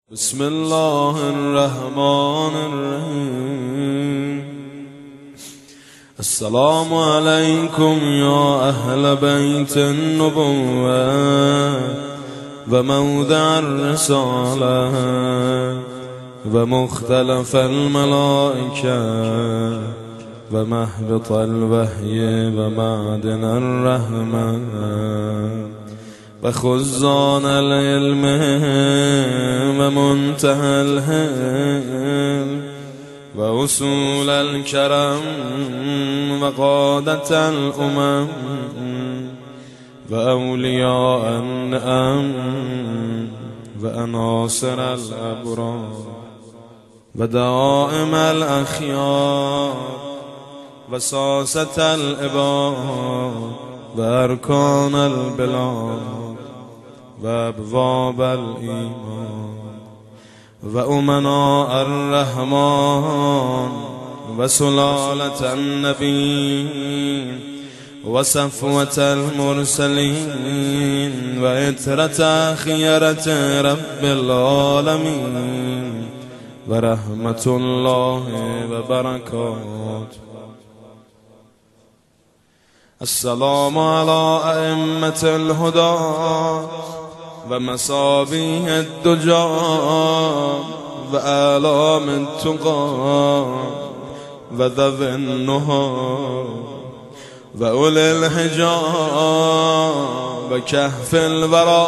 بسم الله الرحمن الرحيم. السلام عليكم يا أهل بيت النبوة وموضع الرسالة ومختلف الملائكة ومهبط الوحي ومعدن الرحمة وخزان العلم ومنتهى الهلم وأصول الكرم وقادة الأمم وأولياء النعم وأناصر الأبرار ودائم الأخيار وساسة العباد وأركان البلاد وأبواب الإيمان وأمناء الرحمن وسلالة النبيين وصفوة المرسلين وإترة خيرة رب العالمين ورحمة الله وبركاته. السلام على أئمة الهدى ومصابيح الدجى وآلام التقى وذوي النهى وأولي الحجى وكهف الورى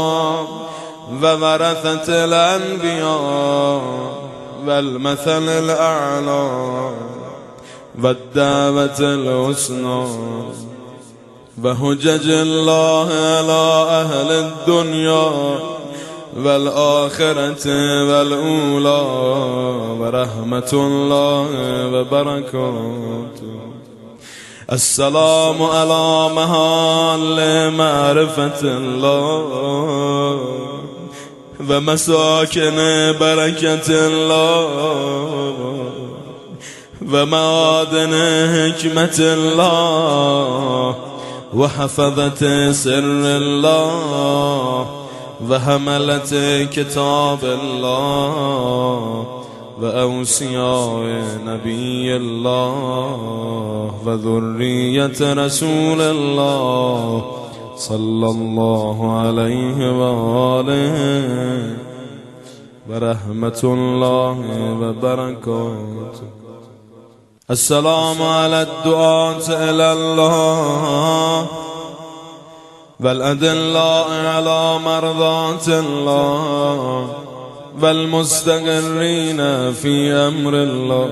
وورثة الأنبياء والمثل الأعلى والدعوة الحسنى وحجج الله على أهل الدنيا والآخرة والأولى ورحمة الله وبركاته. السلام على محل معرفة الله ومساكن بركة الله ومعادن حكمة الله وحفظة سر الله وحملة كتاب الله وأوصياء نبي الله وذرية رسول الله صلى الله عليه وآله ورحمة الله وبركاته. السلام على الدعاة إلى الله والأدلاء على مرضاة الله والمستقرين في أمر الله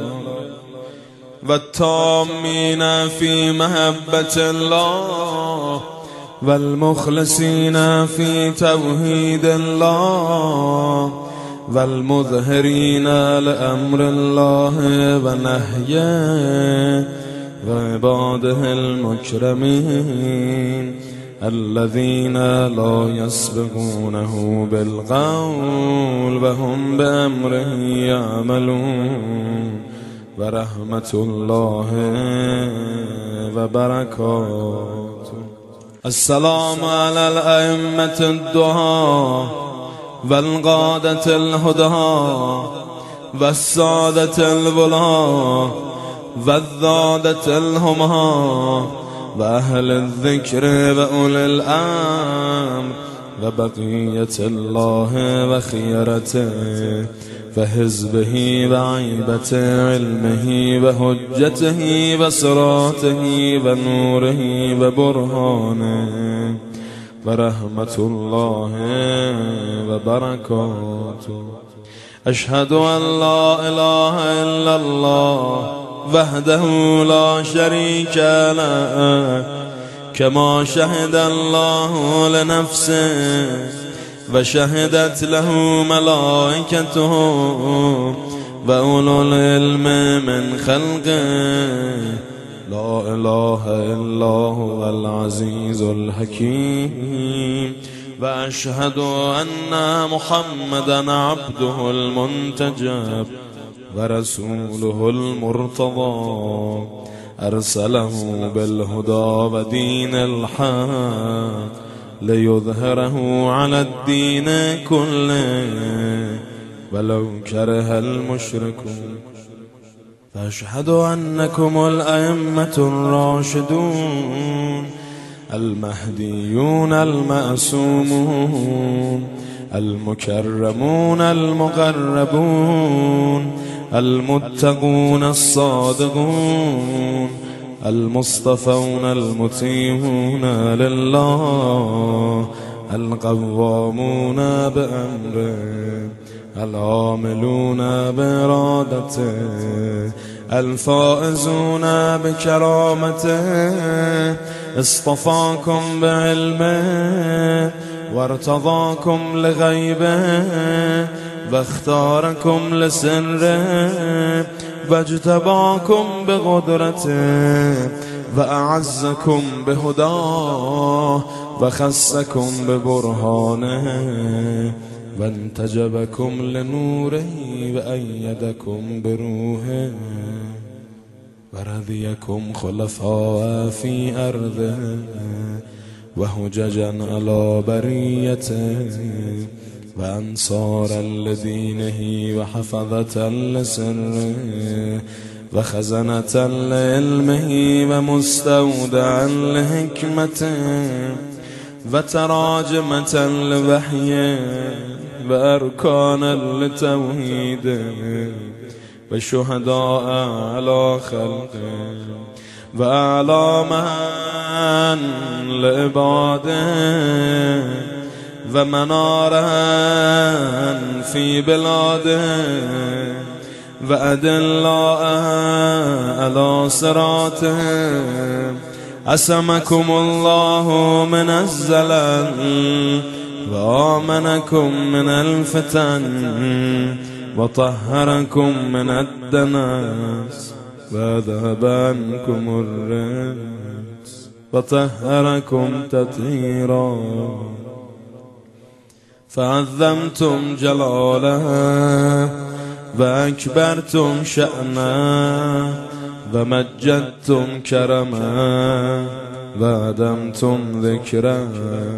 والتامين في محبة الله والمخلصين في توحيد الله والمظهرين لأمر الله ونهيه وعباده المكرمين الذين لا يسبقونه بالقول وهم بأمره يعملون ورحمة الله وبركاته. السلام على الأئمة الدعاة والقادة الهدى والسادة الولاة والذادة الهمى وأهل الذكر وأولي الأمر وبقية الله وخيرته وحزبه وعيبة علمه وحجته وصراته ونوره وبرهانه ورحمة الله وبركاته. أشهد أن لا إله إلا الله وحده لا شريك له كما شهد الله لنفسه وشهدت له ملائكته وأولو العلم من خلقه لا إله إلا هو العزيز الحكيم. وأشهد أن محمدًا عبده المنتجب ورسوله المرتضى أرسله بالهدى ودين الحق ليظهره على الدين كله ولو كره المشركون. فأشهد أنكم الأئمة الراشدون المهديون المأسومون المكرمون المقربون المتقون الصادقون المصطفون المطيعون لله القوامون بأمره العاملون بإرادته الفائزون بكرامته. اصطفاكم بعلمه وارتضاكم لغيبه واختاركم لسره واجتباكم بقدرته وأعزكم بهداه وخصكم ببرهانه وانتجبكم لنوره وأيدكم بروحه ورضيكم خلفاء في أرضه وهججا على بريته وأنصارا لدينه وحفظة لسره وخزنة لعلمه ومستودعا لحكمته وتراجمة لوحيه وأركانا لتوحيده وشهداء على خلقه وأعلاما لعباده ومنارا في بلاده وأدلاء على صراطه. عصمكم الله من الزلل وآمنكم من الفتن وطهركم من الدنس وذهب عنكم الرجس وطهركم تطهيرا. فعظمتم جلاله وأكبرتم شأنه ومجدتم كرمه وأدمتم ذكره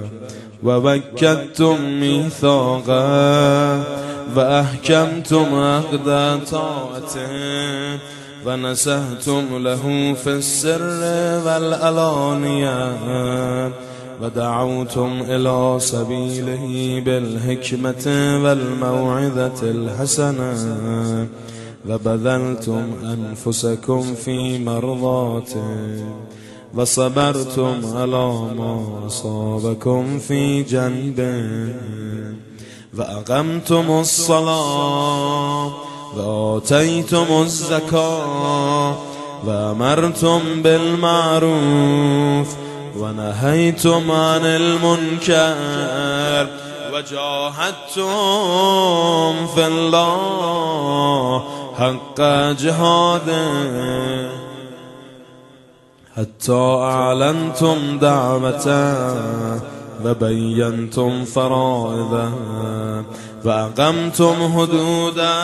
ووكدتم ميثاقه وأحكمتم عقد طاعته ونسهتم له في السر والعلانية ودعوتم إلى سبيله بالحكمة والموعظة الحسنة وبذلتم أنفسكم في مرضاته وصبرتم على ما أصابكم في جنبه وأقمتم الصلاة وآتيتم الزكاة وأمرتم بالمعروف ونهيتم عن المنكر وجاهدتم في الله حق جهاده حتى أعلنتم دعوته وبينتم فرائضه وأقمتم حدوده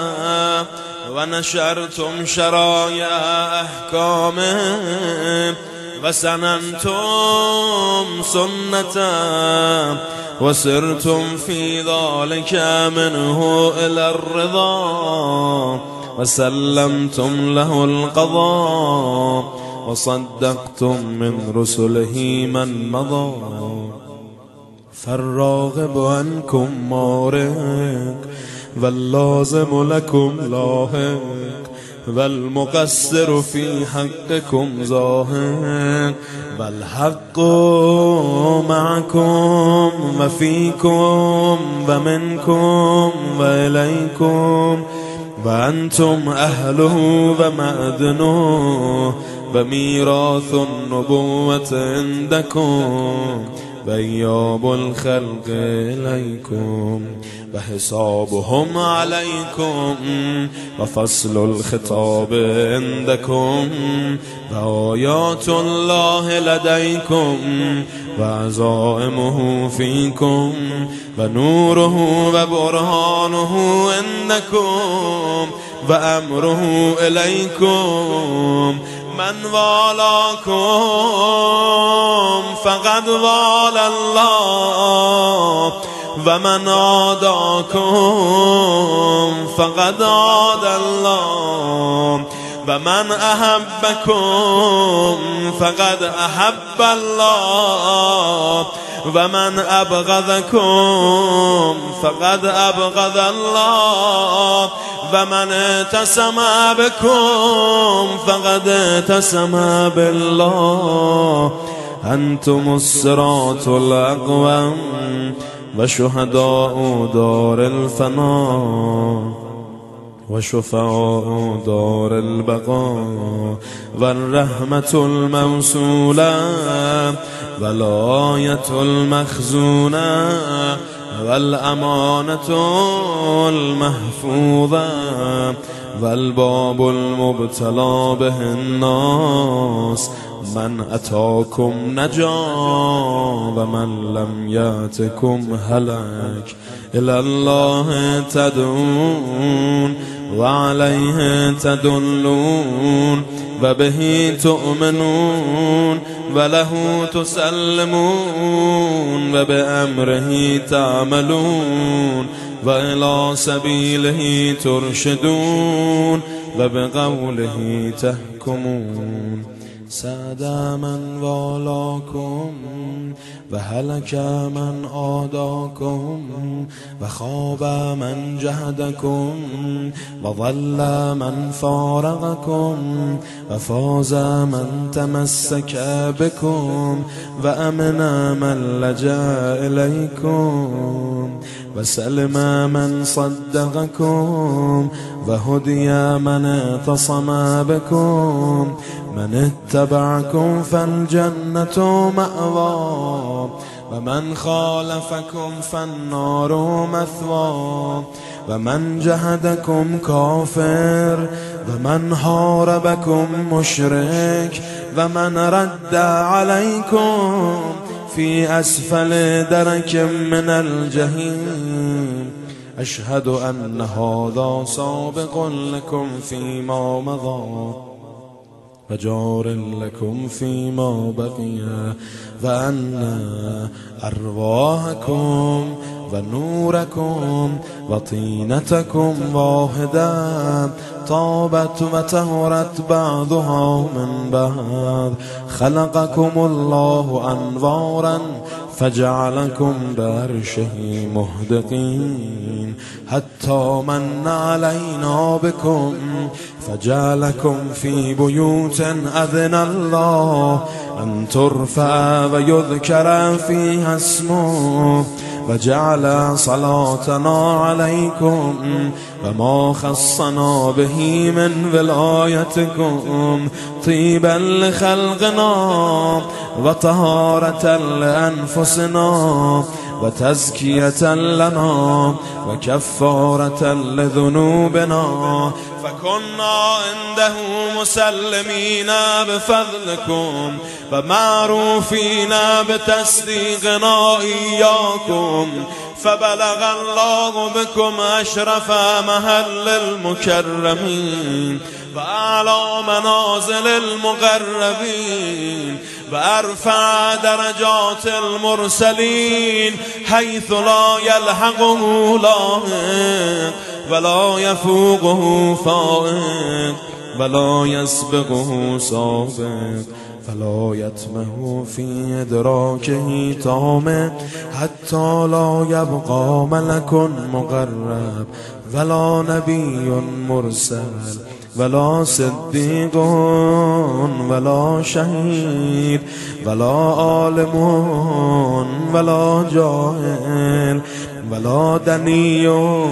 ونشرتم شرائع أحكامه وسننتم سنته وسرتم في ذلك منه إلى الرضا وسلمتم له القضاء وصدقتم من رسله من مضى. فالراغب عنكم مارق واللازم لكم لاحق والمقصر في حقكم زاهق والحق معكم وفيكم ومنكم وإليكم وأنتم أهله ومأذنه وميراث النبوة عندكم وإياب الخلق إليكم وحسابهم عليكم وفصل الخطاب عندكم وآيات الله لديكم وعزائمه فيكم ونوره وبرهانه عندكم وأمره إليكم. من والاكم فقد والى الله و من عاداکم فقد عاد الله و من احبکم فقد احب الله و من ابغضکم فقد ابغض الله و من اعتصم بكم فقد اعتصم بالله انتم الصراط الاقوم و شهداء دار الفنا و شفعاء دار البقاء و الرحمة الموصولة و الآية المخزونة و الامانة المحفوظة و الباب المبتلى به الناس من اتاكم نجا و من لم یأتکم هلك الى الله تدعون و علیه تدلون و به تؤمنون و له تسلمون و بأمره تعملون و الى سبیله ترشدون و بقوله تحکمون سعد من والاکم و هلک من عاداکم و خواب من جهدکم و ضل من فارقکم و فاز من تمسک بکم و امن من لجأ الیکم و سلم من صدقکم و هدی من اعتصم بکم من اتبعكم فالجنة مأوى و من خالفكم فالنار مثوى و من جهدكم کافر و من حاربكم مشرک و من رد عليكم في اسفل درك من الجحيم اشهد ان هذا سابق لكم فيما مضى و جار لكم فيما بقي و ان ارواحكم و نوركم و طينتكم واحدة طابت و طهرت بعضها من بعض خلقكم الله انوارا فجعلكم بعرشه مهدقين حتى من علينا بكم فجعلكم في بيوت أذن الله أن ترفع ويذكر فيها اسمه وجعل صلاتنا عليكم وما خصنا به من ولايتكم طيبا لخلقنا وطهارة لأنفسنا وتزكية لنا وكفارة لذنوبنا فكنا عنده مسلمين بفضلكم ومعروفين بتصديقنا إياكم فبلغ الله بكم أشرف محل المكرمين وأعلى منازل المقربين وأرفع درجات المرسلين حيث لا يلحقه لاحق ولا يفوقه فائق ولا يسبقه سابق فلا يتمه في إدراكه طامع حتى لا يبقى ملك مقرب ولا نبي مرسل ولا صديق ولا شهيد ولا عالم ولا جاهل ولا دني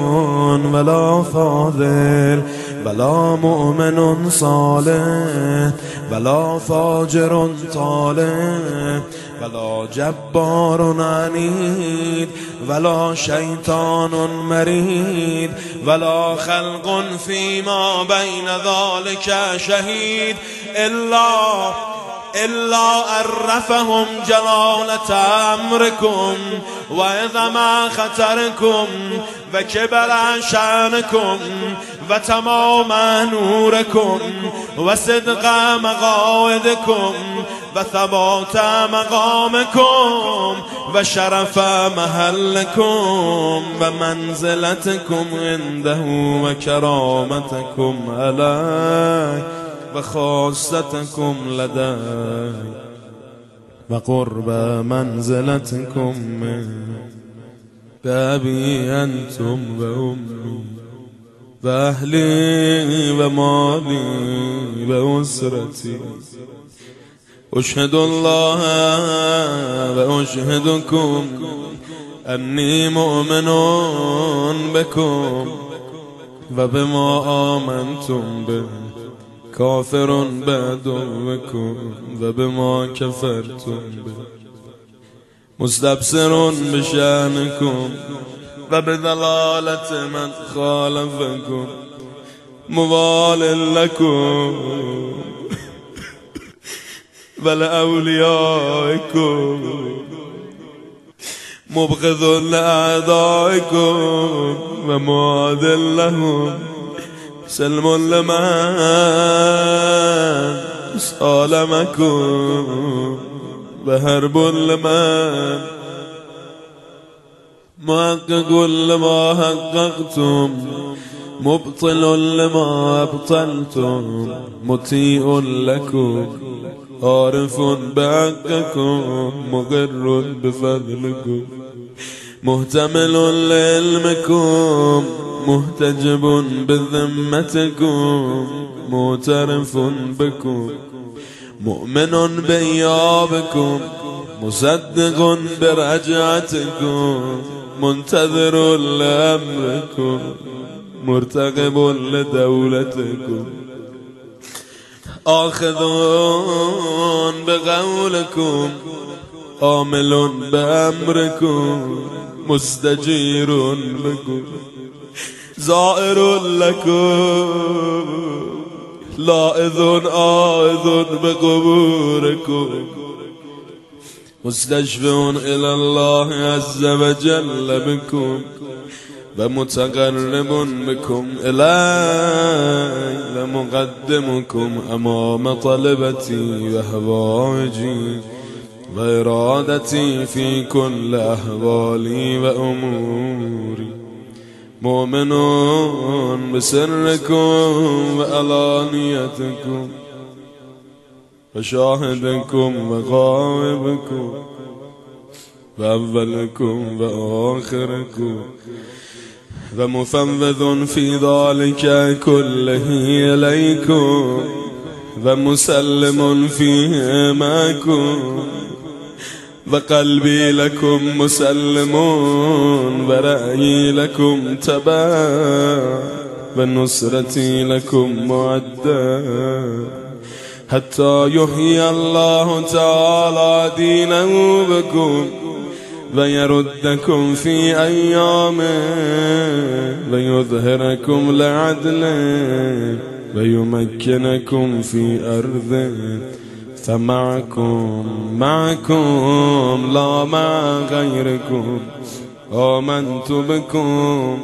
ولا فاضل ولا مؤمن صالح ولا فاجر طالب ولا جبار عنيد ولا شيطان مريد ولا خلق فيما بين ذلك شهيد إلا عرفهم جلالة أمركم وعظم خطركم وكبر شأنكم وتمام نوركم وصدق مقاعدكم وثبات مقامكم وشرف محلكم ومنزلتكم عنده وكرامتكم عليه وخاصتكم لديه وقرب منزلتكم منه بأبي أنتم وأمي وأهلي ومالي وأسرتي أشهد الله وأشهدكم أني مؤمن بكم وبما آمنتم به كافر بعدوكم وبما كفرتم به مستبصر بشأنكم وبضلالة من خالفكم موال لكم ولأوليائكم مبغض لأعدائكم ومعاد لهم سلم لمن سالمكم وهرب لمن محقق لما حققتم مبطل لما أبطلتم مطيع لكم عارف بحقكم مقر بفضلكم محتمل لعلمكم محتجب بذمتكم معترف بكم مؤمن بإيابكم مصدق برجعتكم منتظر لأمركم مرتقب لدولتكم آخذ بقولكم عامل بأمركم مستجير بكم زائر لكم لائذ آئذ بقبوركم مستشفع إلى الله عز وجل بكم ومتقرب بكم إليه لمقدمكم أمام طلبتي وهوائجي وإرادتي في كل أحوالي وأموري مؤمن بسركم وعلانيتكم وشاهدكم وغائبكم وأولكم وآخركم ومفوض في ذلك كله إليكم ومسلم فيه معكم وقلبي لكم مسلم ورأيي لكم تبع ونصرتي لكم معدة حتى يحيي الله تعالى دينه بكم ويردكم في أيامه ويظهركم لعدله ويمكنكم في أرضه فمعكم لا مع غيركم آمنت بكم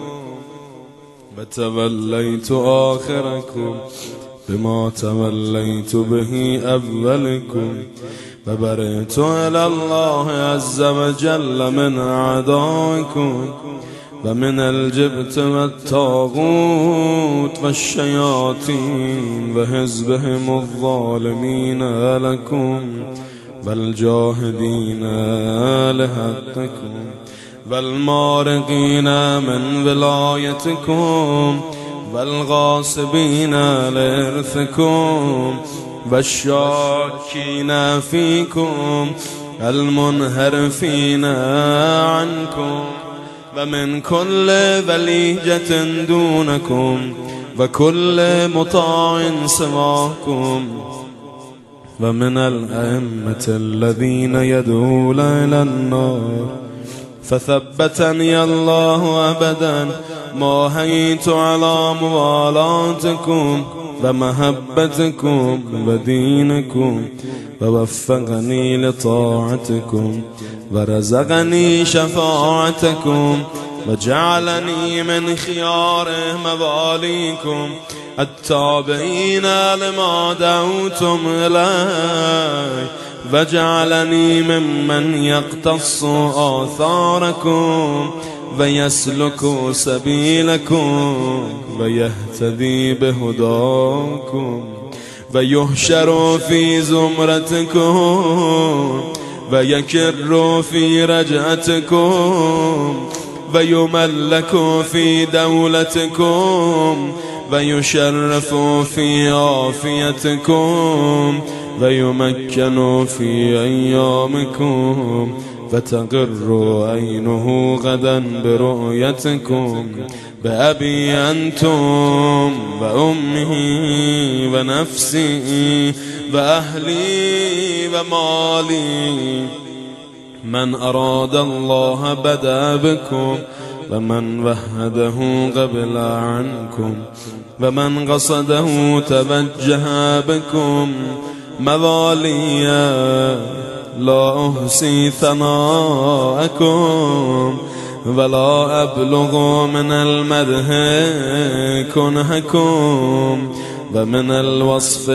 وتوليت آخركم بما توليت به أولكم وبرئت إلى الله عز وجل من أعدائكم ومن الجبت والطاغوت والشياطين وحزبهم الظالمين لكم والجاهدين لحقكم والمارقين من ولايتكم والغاصبين لإرثكم والشاكين فيكم المنحرفين عنكم ومن كل بليجة دونكم وكل مطاع سواكم ومن الأئمة الذين يدعون إلى النار فثبتني الله أبدا ما هيت على موالاتكم ومحبتكم ودينكم، ووفقني لطاعتكم ورزقني شفاعتكم، وجعلني من خيار مواليكم التابعين لما دعوتم إليه، وجعلني ممن يقتص آثاركم ويسلك سبيلكم ويهتدي بهداكم، ويحشر في زمرتكم ويكر في رجعتكم، ويملك في دولتكم ويشرف في عافيتكم، ويمكن في أيامكم، فتقر عينه غدا برؤيتكم، بأبي أنتم وأمه ونفسي وأهلي ومالي. من أراد الله بدأ بكم، ومن وهده قبل عنكم، ومن قصده توجه بكم. موالي لا أحصي ثناءكم ولا أبلغ من المدح كنهكم، ومن الوصف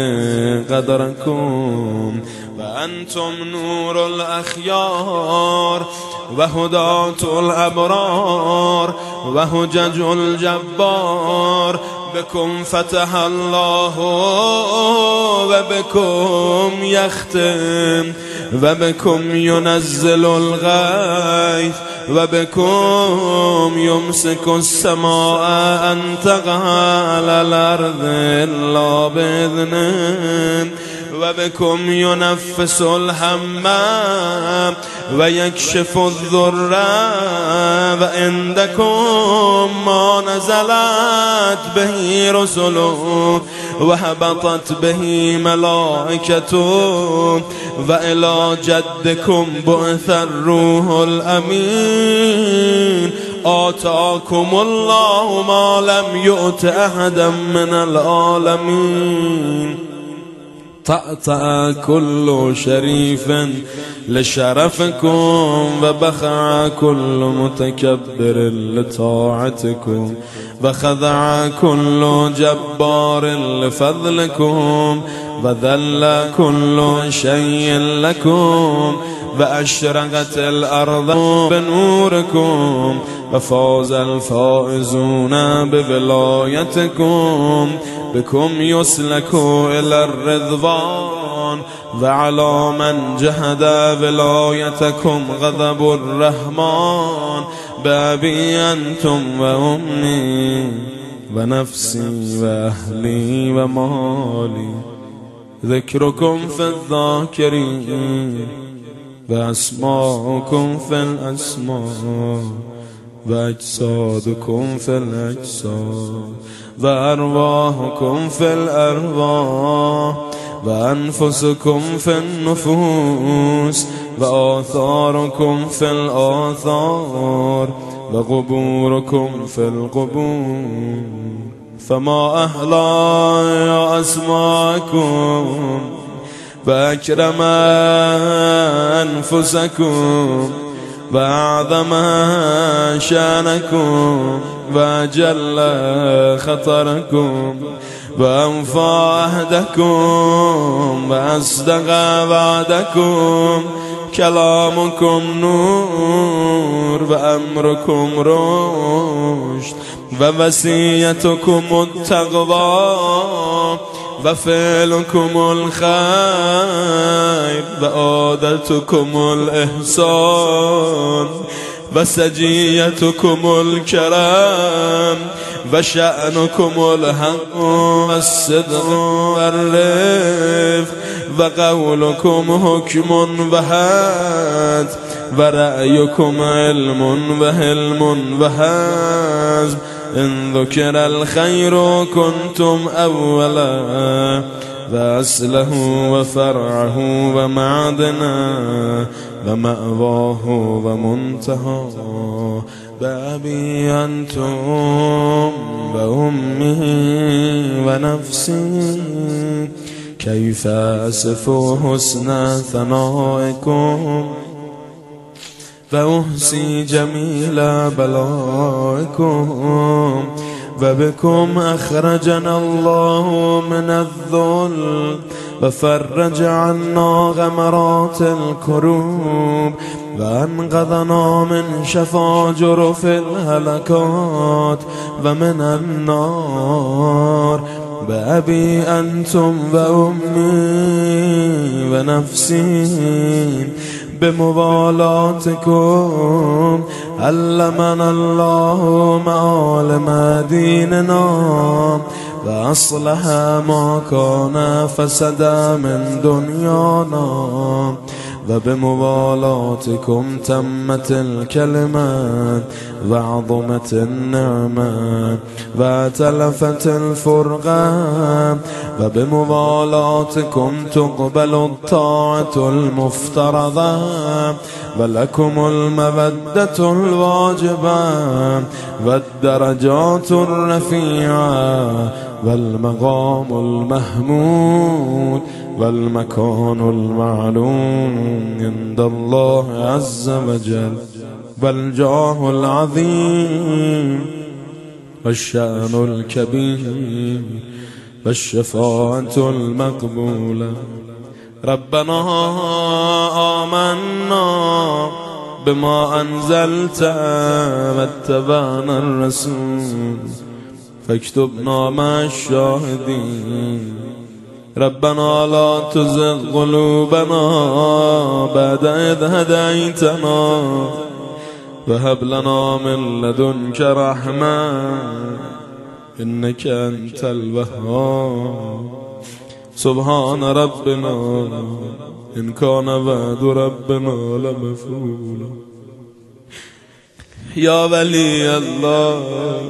قدركم. وأنتم نور الأخيار وهداة الأبرار وهجج الجبار. بكم فتح الله وبكم يختم، وبكم ينزل الغيث، وبكم يمسك السماء أن تقع على الأرض إلا بإذنه، وبكم ينفس الحمام ويكشف الضر، وعندكم ما نزلت به رسله وهبطت به ملائكته، وإلى جدكم بعث الروح الأمين. آتاكم الله ما لم يؤت أحدا من العالمين. طأطأ كل شريف لشرفكم، وبخع كل متكبر لطاعتكم، وخضع كل جبار لفضلكم، وذل كل شيء لكم، وأشرقت الأرض بنوركم، وفاز الفائزون بولايتكم. بكم يسلك إلى الرضوان، وعلى من جهد ولايتكم غضب الرحمن. بأبي أنتم وأمي ونفسي وأهلي ومالي. ذكركم في الذاكرين، وأسماؤكم في الأسماء، وأجسادكم في الأجساد، وأرواحكم في الأرواح، وأنفسكم في النفوس، وآثاركم في الآثار، وقبوركم في القبور. فما أحلى أسماءكم، وأكرم أنفسكم، وأعظم شانكم، وأجل خطركم، وأوفى عهدكم، وأصدق وعدكم. كلامكم نور، وأمركم رشد، ووصيتكم التقوى، وفعلكم الخير، وعادتكم الإحسان، وسجيتكم الكرم، وشأنكم الحق والصدق والرفق، وقولكم حكم وحد، ورأيكم علم وحلم وحزم. إن ذكر الخير كنتم أولا، وأصله وفرعه ومعدنه، ومأواه ومنتهى. بأبي أنتم وأمه ونفسي كيف أصف حسن ثنائكم وأحصي جميل بلائكم وبكم أخرجنا الله من الذل وفرج عنا غمرات الكروب وأنقذنا من شفاجر في الهلكات ومن النار بأبي أنتم وأمي ونفسي بموالاتكم علمنا الله معالم ديننا وأصلح ما كان فسد من دنيانا وبموالاتكم تمت الكلمة وعظمت النعمة وتلفت الفرقة وبموالاتكم تقبل الطاعة المفترضة ولكم المودة الواجبة والدرجات الرفيعة والمقام المحمود والمكان المعلوم عند الله عز وجل والجاه العظيم والشأن الكبير والشفاعة المقبولة. ربنا آمنا بما أنزلت واتبعنا الرسول فاكتبنا مع الشاهدين. ربنا لا تزغ قلوبنا بعد إذ هديتنا وهب لنا من لدنك رحمة إنك أنت الوهاب. سبحان ربنا إن كان وعد ربنا لمفعولا. يا ولي الله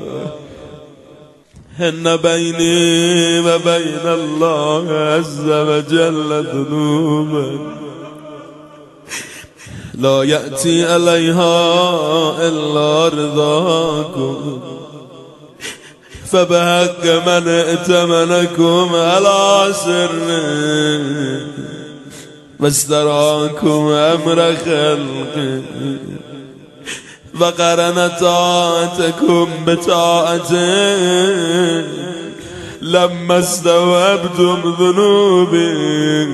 إن بيني وبين الله عز وجل ذنوبا لا يأتي عليها إلا رضاكم فبحق من ائتمنكم على سر واستراكم أمر خلقه وقرن طاعتكم بطاعته لما استوعبتم ذنوبي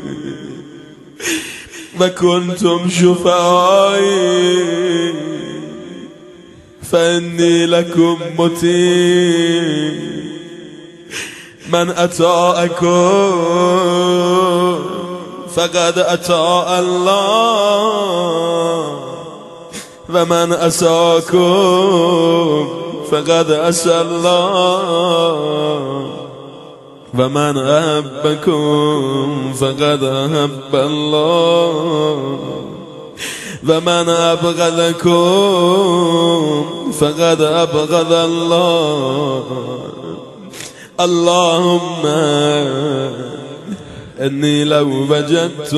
وكنتم شفعائي فإني لكم مطيع. من أطاعكم فقد أطاع الله ومن أساكم فقد أسى الله ومن أحبكم فقد أحب الله ومن أبغضكم فقد أبغض الله. اللهم إني لو وجدت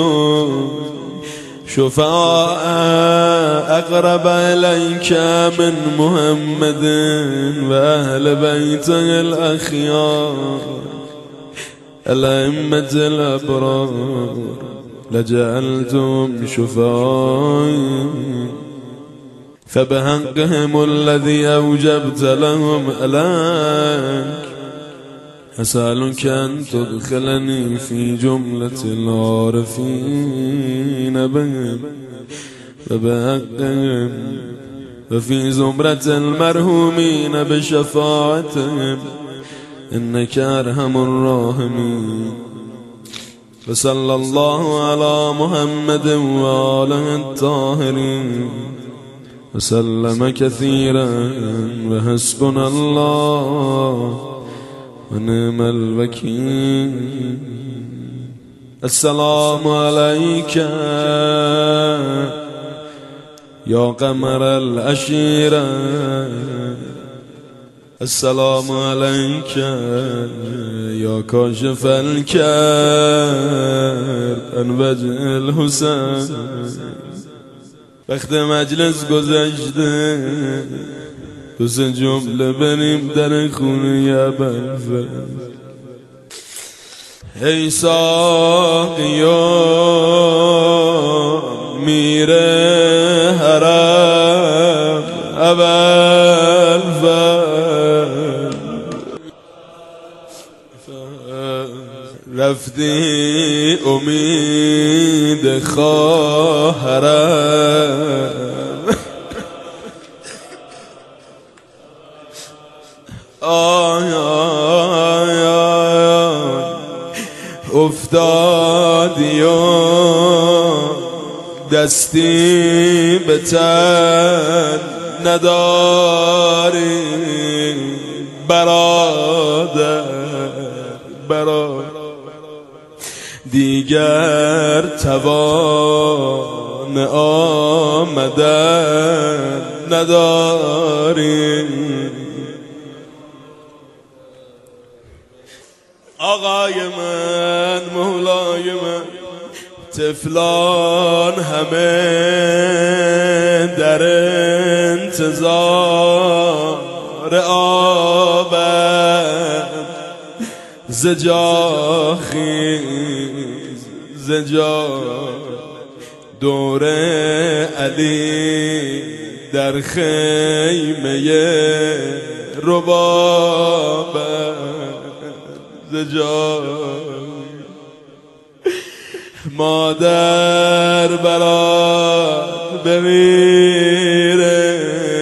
شفاء أقرب إليك من محمد وأهل بيته الأخيار الأئمة الأبرار لجعلتهم شفائي فبحقهم الذي أوجبت لهم إليك أسألك أن تدخلني في جملة العارفين بهم وبحقهم وفي زمرة المرحومين بشفاعتهم إنك أرحم الراحمين. وصلى الله على محمد وآله الطاهرين وسلم كثيرا وحسبنا الله ونعم الوكيل. السلام عليك يا قمر العشيرة السلام عليك يا كاشف الكرب عن وجه الحسین. وقت مجلس گذشته دو سه جمله بریم در خونه ابوالفضل. ای ساقیا میره حرم ابوالفضل، رفتی امید خواهرم، آی آی آی افتادی و دستی به تن نداری برادر، دیگر توان آمدن نداری. آقای من مولای من، طفلان همه در انتظار آبند، زجا خیز زجا دور علی در خیمه ربابند، زجا مادر برات بمیره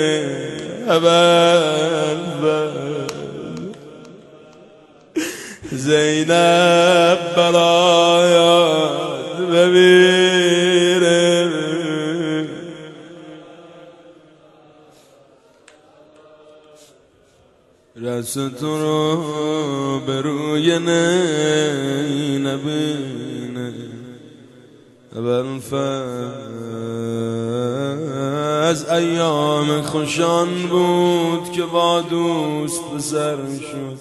ابوالفضل، زینب برات بمیره. رست تو رو به روی نبینه ابوالفضل، ایام خوشان بود که با دوست به سر شد،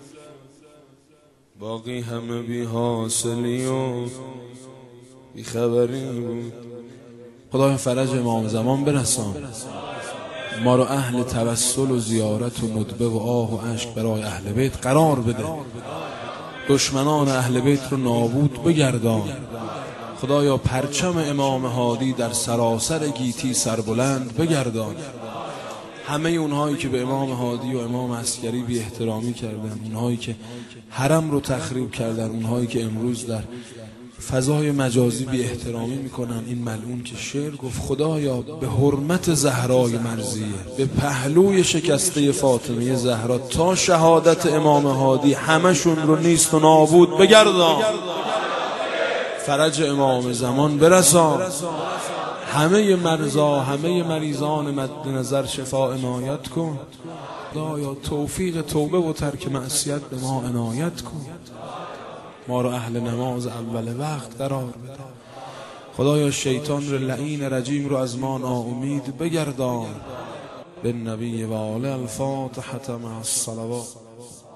باقی همه بی حاصلی و بی خبری بود. خدای فرج امام زمان برسان، ما رو اهل توسل و زیارت و ندبه و آه و اشک برای اهل بیت قرار بده، دشمنان اهل بیت رو نابود بگردان. خدایا پرچم امام هادی در سراسر گیتی سربلند بگردان. همه اونهایی که به امام هادی و امام عسکری بی احترامی کردن، اونهایی که حرم رو تخریب کردن، اونهایی که امروز در فضای مجازی بی احترامی میکنن، این ملعون که شعر گفت خدایا به حرمت زهرای مرضیه، به پهلوی شکسته فاطمه زهرا تا شهادت امام هادی همشون رو نیست و نابود بگردان. فرج امام زمان برسان، همه مرضا همه مریضان مد نظر شفا عنایت کن. خدایا توفیق توبه و ترک معصیت به ما عنایت کن، ما رو اهل نماز اول وقت قرار بده. خدایا شیطان لعین رجیم رو از ما ناامید بگردان. بالنبی و آل الفاتحة مع الصلوات.